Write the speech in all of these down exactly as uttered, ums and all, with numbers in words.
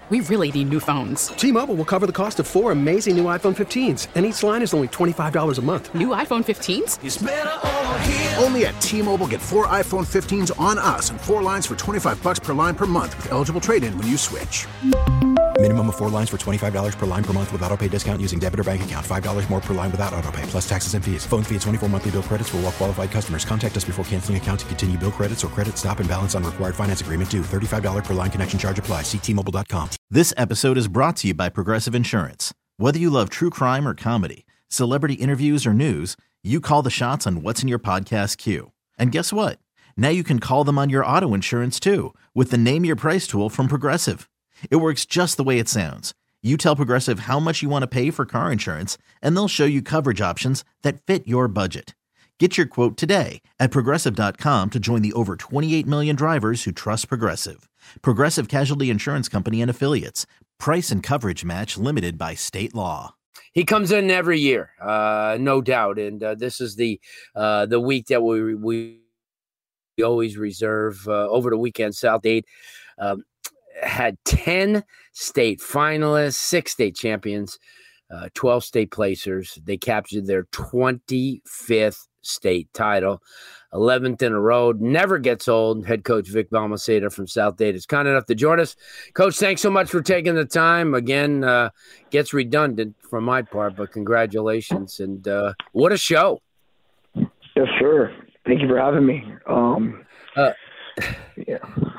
we really need new phones. T-Mobile will cover the cost of four amazing new iPhone fifteens, and each line is only twenty-five dollars a month. New iPhone fifteens? It's better over here. Only at T-Mobile, get four iPhone fifteens on us and four lines for twenty-five dollars per line per month with eligible trade-in when you switch. Minimum of four lines for twenty-five dollars per line per month with autopay discount using debit or bank account. five dollars more per line without autopay, plus taxes and fees. Phone fee at twenty-four monthly bill credits for well-qualified customers. Contact us before canceling account to continue bill credits or credit stop and balance on required finance agreement due. thirty-five dollars per line connection charge applies. See T Mobile dot com. This episode is brought to you by Progressive Insurance. Whether you love true crime or comedy, celebrity interviews or news, you call the shots on what's in your podcast queue. And guess what? Now you can call them on your auto insurance too with the Name Your Price tool from Progressive. It works just the way it sounds. You tell Progressive how much you want to pay for car insurance, and they'll show you coverage options that fit your budget. Get your quote today at Progressive dot com to join the over twenty-eight million drivers who trust Progressive. Progressive Casualty Insurance Company and Affiliates. Price and coverage match limited by state law. He comes in every year, uh, no doubt, and uh, this is the uh, the week that we we always reserve uh, over the weekend. South Dade um, had ten state finalists, six state champions, uh, twelve state placers. They captured their twenty-fifth state title, eleventh in a row. Never gets old. Head coach Vic Balmaceda from South Dade is kind enough to join us. Coach, thanks so much for taking the time. Again, uh, gets redundant from my part, but congratulations. And uh, what a show. Yes, sir. Thank you for having me. Um, uh, yeah.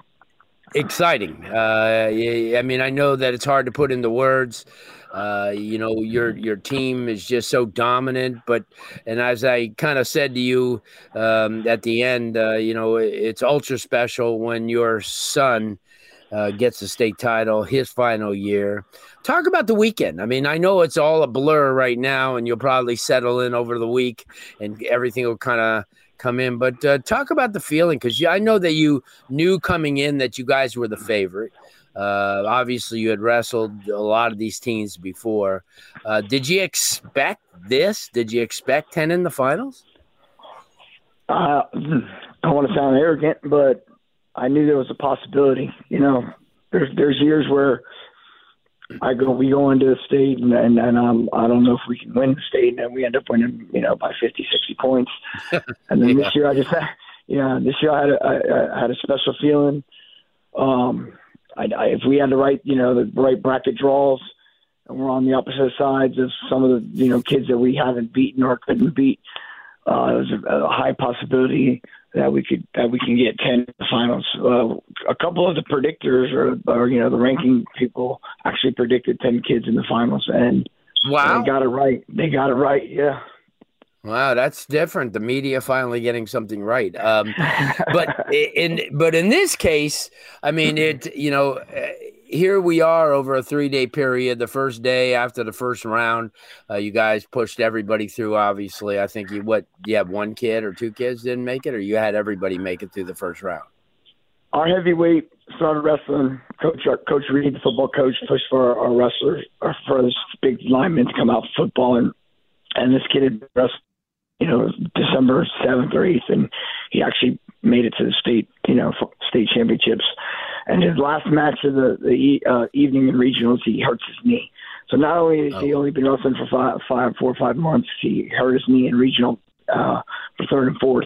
Exciting. Uh, I mean, I know that it's hard to put into words. Uh, you know, your your team is just so dominant. But and as I kind of said to you um, at the end, uh, you know, it's ultra special when your son uh, gets a state title, his final year. Talk about the weekend. I mean, I know it's all a blur right now, and you'll probably settle in over the week, and everything will kind of come in. But uh, talk about the feeling, because I know that you knew coming in that you guys were the favorite. Uh, obviously, you had wrestled a lot of these teams before. Uh, did you expect this? Did you expect ten in the finals? Uh, I don't want to sound arrogant, but I knew there was a possibility. You know, there's there's years where I go, we go into the state, and and, and um, I don't know if we can win the state, and then we end up winning, you know, by fifty, sixty points. And then yeah. this year, I just, had, yeah, this year I had a, I, I had a special feeling. Um, I, I, if we had the right, you know, the right bracket draws, and we're on the opposite sides of some of the, you know, kids that we haven't beaten or couldn't beat, uh, there's a, a high possibility that we could that we can get ten in the finals. Uh, a couple of the predictors or, or you know the ranking people actually predicted ten kids in the finals, and wow, they got it right. They got it right. Yeah. Wow, that's different. The media finally getting something right. Um, but in but in this case, I mean, it. You know, here we are over a three-day period. The first day after the first round, uh, you guys pushed everybody through. Obviously, I think you what you have one kid or two kids didn't make it, or you had everybody make it through the first round. Our heavyweight started wrestling. Coach our, Coach Reed, the football coach, pushed for our, our wrestlers, or for this big lineman to come out for football, and and this kid had wrestled, you know, December seventh or eighth, and he actually made it to the state, you know, state championships. And his last match of the, the uh, evening in regionals, he hurts his knee. So not only has oh. he only been wrestling for five, five, four or five months, he hurt his knee in regional uh, for third and fourth.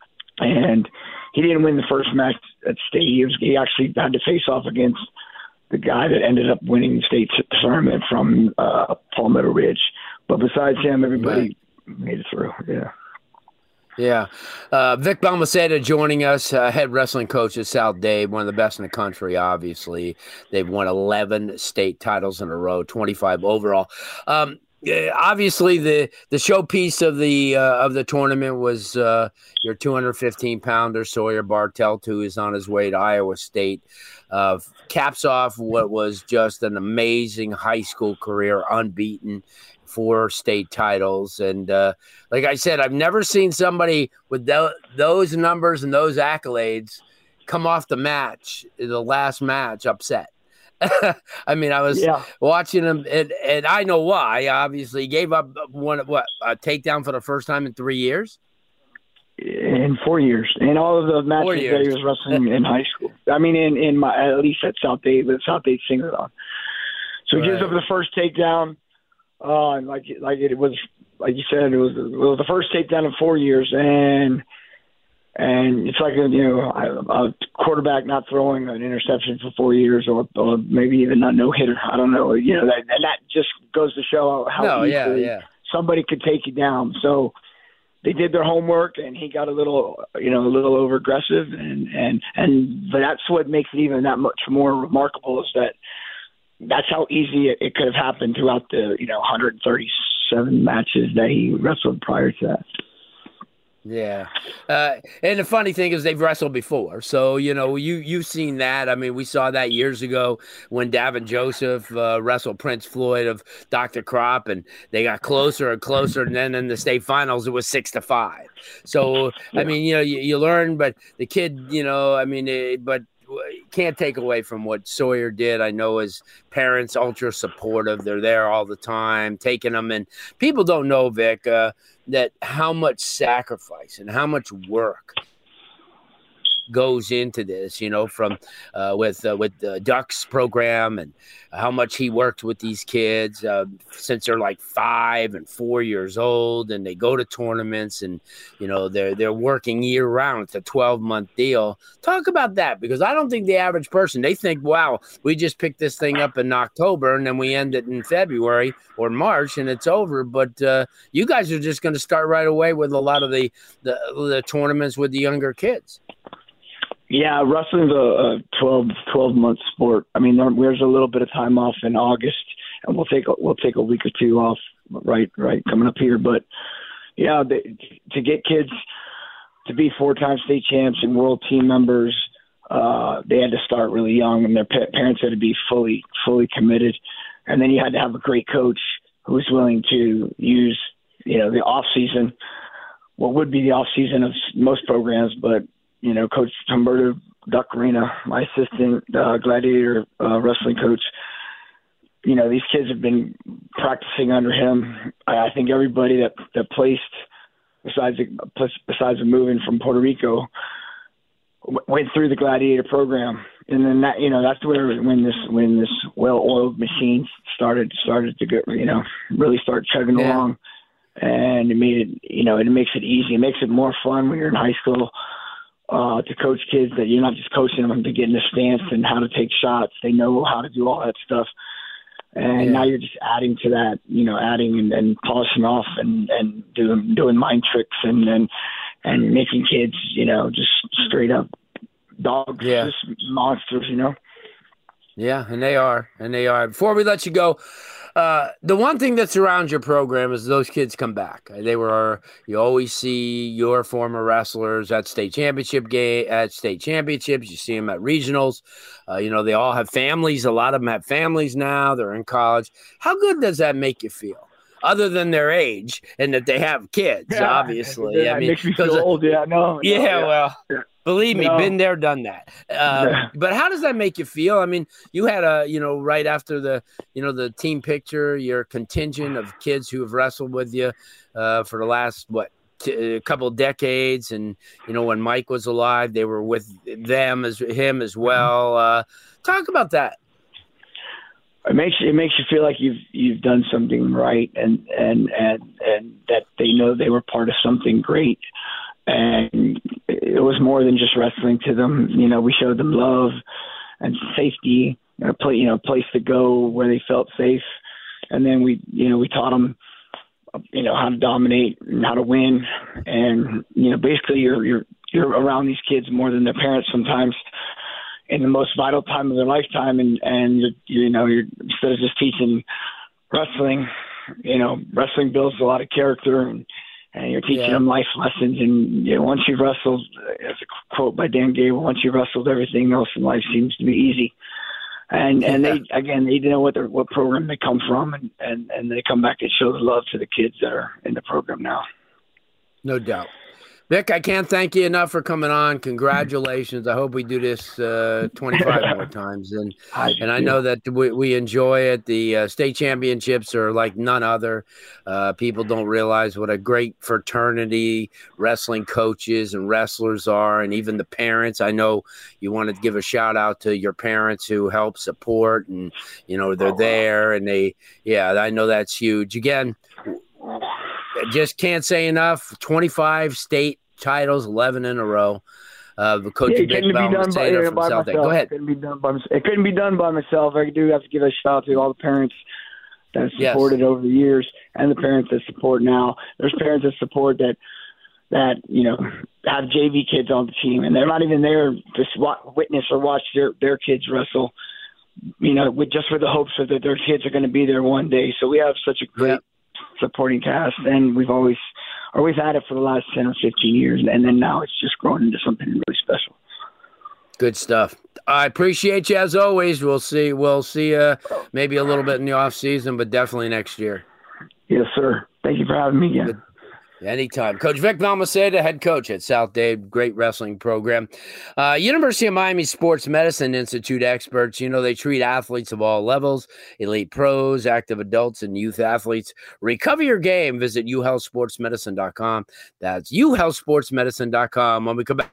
And he didn't win the first match at state. He, was, he actually had to face off against the guy that ended up winning the state tournament from uh, Palmetto Ridge. But besides him, everybody right. made it through. Yeah. Yeah. Uh, Vic Balmaceda joining us, uh, head wrestling coach at South Dade, one of the best in the country, obviously. They've won eleven state titles in a row, twenty-five overall. Um, obviously, the, the showpiece of the uh, of the tournament was uh, your two hundred fifteen pounder, Sawyer Bartelt, who is on his way to Iowa State. Uh, caps off what was just an amazing high school career, unbeaten. Four state titles. And uh, like I said, I've never seen somebody with th- those numbers and those accolades come off the match, the last match, upset. I mean, I was yeah. watching him, and, and I know why. Obviously, he gave up one, what, a takedown for the first time in three years? In four years. In all of the matches that he was wrestling in high school. I mean, in, in my, at least at South Dade, with South Dade Singleton. So he right. gives up the first takedown. Uh, like like it was like you said, it was it was the first takedown in four years, and and it's like a, you know a, a quarterback not throwing an interception for four years, or, or maybe even a no hitter. I don't know. You know that and that just goes to show how no, easily yeah, yeah. somebody could take you down. So they did their homework, and he got a little you know a little over aggressive, and and and but that's what makes it even that much more remarkable is that. That's how easy it, it could have happened throughout the, you know, one hundred thirty-seven matches that he wrestled prior to that. Yeah. Uh, and the funny thing is they've wrestled before. So, you know, you, you've seen that. I mean, we saw that years ago when Davin Joseph uh, wrestled Prince Floyd of Doctor Crop, and they got closer and closer. And then in the state finals, it was six to five. So, yeah. I mean, you know, you, you learn, but the kid, you know, I mean, it, but, can't take away from what Sawyer did. I know his parents ultra supportive. They're there all the time, taking them. And people don't know, Vic, uh, that how much sacrifice and how much work goes into this, you know, from uh, with uh, with the Ducks program and how much he worked with these kids uh, since they're like five and four years old, and they go to tournaments, and you know they're they're working year round. It's a twelve month deal. Talk about that, because I don't think the average person, they think, wow, we just picked this thing up in October and then we end it in February or March and it's over. But uh, you guys are just going to start right away with a lot of the the, the tournaments with the younger kids. Yeah, wrestling's a, a twelve, twelve month sport. I mean, there, there's a little bit of time off in August, and we'll take a, we'll take a week or two off. Right, right, coming up here. But yeah, they, to get kids to be four-time state champs and world team members, uh, they had to start really young, and their pa- parents had to be fully, fully committed. And then you had to have a great coach who was willing to use, you know, the off season, what would be the off season of most programs, but you know, Coach Humberto Duck Arena, my assistant uh, gladiator uh, wrestling coach, you know, these kids have been practicing under him. I, I think everybody that, that placed, besides besides moving from Puerto Rico, w- went through the gladiator program. And then that, you know, that's where when this when this well-oiled machine started started to go, you know, really start chugging yeah. along. And it made it, you know, it makes it easy. It makes it more fun when you're in high school. Uh, to coach kids that you're not just coaching them to get in the stance and how to take shots. They know how to do all that stuff. And yeah. now you're just adding to that, you know, adding and, and polishing off and, and doing, doing mind tricks and, and, and making kids, you know, just straight up dogs, yeah. just monsters, you know? Yeah, and they are, and they are. Before we let you go, Uh, the one thing that surrounds your program is those kids come back. They were, you always see your former wrestlers at state championship game, at state championships. You see them at regionals. Uh, you know, they all have families. A lot of them have families now. They're in college. How good does that make you feel? Other than their age and that they have kids, yeah, obviously. Yeah, I mean, it makes me feel old. Yeah, no. Yeah, no, yeah. well. Yeah. Believe me, no. been there, done that. Uh, yeah. But how does that make you feel? I mean, you had a, you know, right after the, you know, the team picture, your contingent of kids who have wrestled with you uh, for the last, what, t- a couple of decades. And, you know, when Mike was alive, they were with them as him as well. Uh, talk about that. It makes it makes you feel like you've you've done something right, and and and and that they know they were part of something great. And it was more than just wrestling to them. You know, we showed them love and safety, a play, you know, place to go where they felt safe. And then we, you know, we taught them, you know, how to dominate and how to win. And, you know, basically you're, you're, you're around these kids more than their parents sometimes in the most vital time of their lifetime. And, and you're, you know, you're, instead of just teaching wrestling, you know, wrestling builds a lot of character, and, and you're teaching yeah. them life lessons. And you know, once you've wrestled, as a quote by Dan Gable, once you've wrestled, everything else in life seems to be easy. And and yeah. they again, they know what their, what program they come from, and, and, and they come back and show the love to the kids that are in the program now. No doubt. Vic, I can't thank you enough for coming on. Congratulations. I hope we do this uh, twenty-five more times. And and I know that we, we enjoy it. The uh, state championships are like none other. Uh, people don't realize what a great fraternity wrestling coaches and wrestlers are, and even the parents. I know you wanted to give a shout out to your parents who help support, and, you know, they're there. And they, yeah, I know that's huge. Again, just can't say enough. twenty-five state titles, eleven in a row. Uh, Coach yeah, Vic couldn't be done by, yeah, by myself. Go ahead. It couldn't be done by myself. It couldn't be done by myself. I do have to give a shout out to all the parents that have supported yes. over the years, and the parents that support now. There's parents that support that that you know have J V kids on the team, and they're not even there to witness or watch their their kids wrestle. You know, with just for the hopes that their kids are going to be there one day. So we have such a great. Yep. supporting cast, and we've always or we've had it for the last ten or fifteen years, and then now it's just grown into something really special. Good stuff. I appreciate you as always. We'll see we'll see you maybe a little bit in the off season, but definitely next year. Yes, sir. Thank you for having me again. Good. Anytime. Coach Vic Balmaceda, head coach at South Dade, great wrestling program. Uh, University of Miami Sports Medicine Institute experts, you know, they treat athletes of all levels, elite pros, active adults, and youth athletes. Recover your game. Visit u health sports medicine dot com. That's u health sports medicine dot com. When we come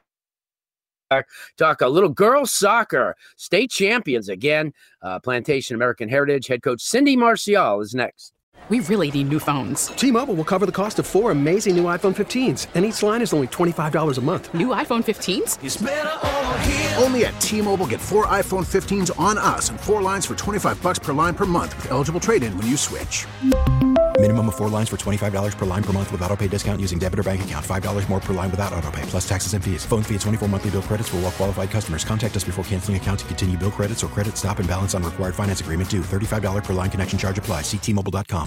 back, talk a little girls soccer. State champions again. Uh, Plantation American Heritage head coach Cindy Marcial is next. We really need new phones. T-Mobile will cover the cost of four amazing new iPhone fifteens, and each line is only twenty-five dollars a month. New iPhone fifteens? It's better over here. Only at T-Mobile, get four iPhone fifteens on us and four lines for twenty-five bucks per line per month with eligible trade-in when you switch. Minimum of four lines for twenty-five dollars per line per month with autopay discount using debit or bank account. five dollars more per line without autopay, plus taxes and fees. Phone fee at twenty-four monthly bill credits for well-qualified customers. Contact us before canceling account to continue bill credits or credit stop and balance on required finance agreement due. thirty-five dollars per line connection charge applies. See T Mobile dot com.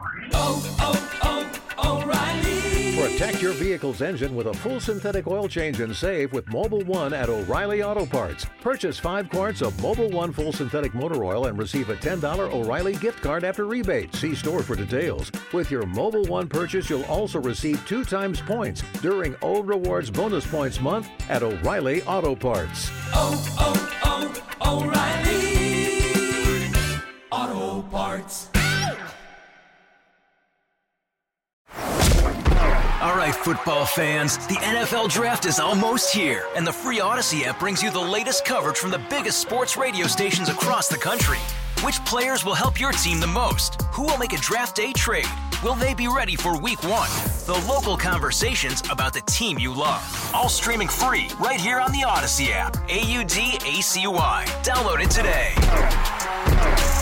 Oh, oh, oh, O'Reilly. Protect your vehicle's engine with a full synthetic oil change and save with Mobile One at O'Reilly Auto Parts. Purchase five quarts of Mobile One full synthetic motor oil and receive a ten dollars O'Reilly gift card after rebate. See store for details. With your Mobile One purchase, you'll also receive two times points during O Rewards Bonus Points Month at O'Reilly Auto Parts. Oh, oh, oh, O'Reilly Auto Parts. All right, football fans, the N F L Draft is almost here, and the free Odyssey app brings you the latest coverage from the biggest sports radio stations across the country. Which players will help your team the most? Who will make a draft day trade? Will they be ready for week one? The local conversations about the team you love. All streaming free right here on the Odyssey app. A U D A C Y. Download it today.